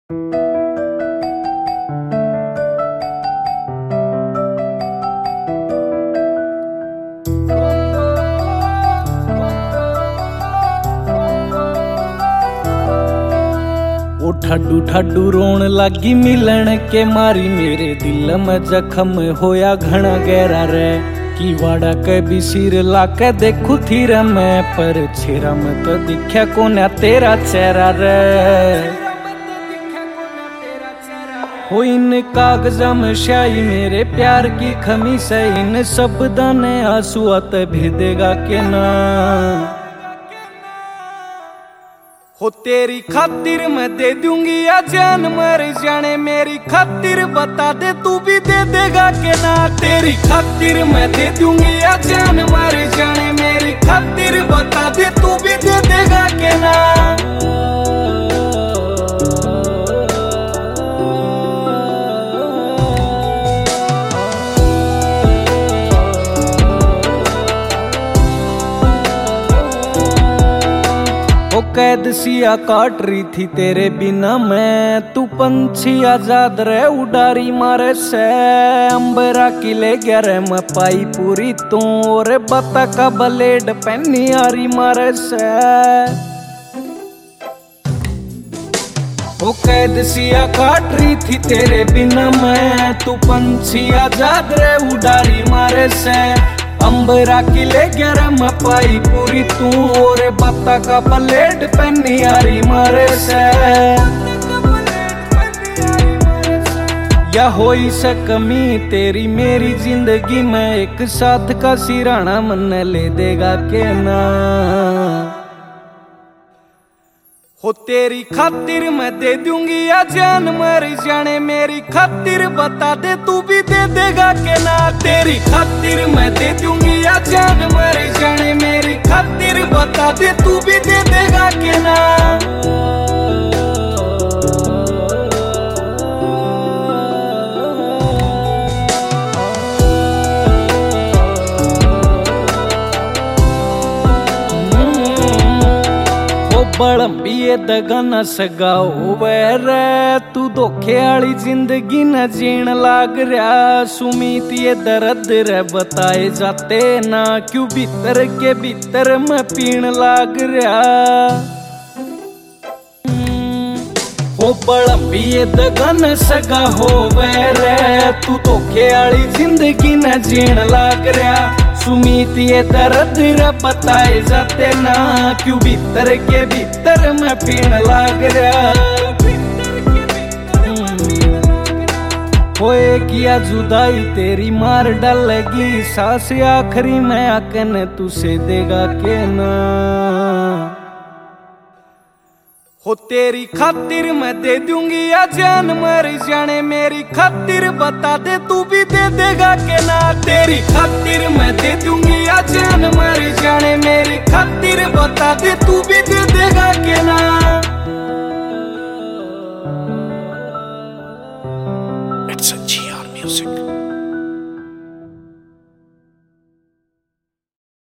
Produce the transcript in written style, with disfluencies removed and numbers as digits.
ओ ठड्डू ठड्डू रोन लागी मिलन के मारी, मेरे दिल में जख्म होया घना गहरा रे। की वाड़ा के भी सिर लाके देखू थी रे मैं, पर छेरा में तो दिखा कोन्या तेरा चेहरा रे। हो इन कागजा में स्याही मेरे प्यार की खमी से, इन शब्दां ने आंसू आते भेदेगा के ना। हो तेरी खातिर मैं दे दूंगी या जान मर जाने, मेरी खातिर बता दे तू भी दे देगा के ना। तेरी खातिर मैं दे दूंगी या जान मर जाने, मेरी खातिर बता दे तू भी दे देगा के ना। वो कैद सिया काट रही थी तेरे बिना मैं, तू पंछी आजाद रहे उडारी मारे से। अंबरा की ले गया रे मैं पाई पूरी तू, और बता का ब्लेड पहनी आरी मारे से। वो कैद सिया काट रही थी तेरे बिना मैं, तू पंछी आजाद रहे उडारी मारे से। अंबरा की ले गया रे मैं पाई पूरी तू, और बता का ब्लेड पहनी आरी मारे से। या होई से कमी तेरी मेरी जिंदगी में, एक साथ का सिराना मन ले देगा के ना। हो तेरी खातिर मैं दे दूंगी या जान मर जाने, मेरी खातिर बता दे तू भी दे देगा के ना। तेरी खातिर मैं दे दूंगी या जान मर जाने, मेरी खातिर बता दे तू भी दे देगा के ना। बड़म्बिए दगा न सगाओ रे, तू धोखे आली जिंदगी न जीण लाग रहा। सुमीत ये दर्द रे बताए जाते ना, क्यों भीतर के भीतर मैं पीण लाग रहा। हो बड़म्बिए दगा न सगा हो रे, तू धोखे आली जिंदगी न जीण लाग रहा। सुमीत ये दर्द रे बताए जाते ना, क्यों भीतर के भीतर मैं पीण लाग रहा। होए किया जुदाई तेरी मार डालेगी, सांस आखिरी में आकन तुसे देगा के ना। हो तेरी खातिर मैं दे दूंगी या जान मर जाने, मेरी खातिर बता दे तू भी दे देगा के ना। तेरी खातिर मैं दे दूंगी या जान मर जाने, मेरी खातिर बता दे तू भी दे देगा के ना।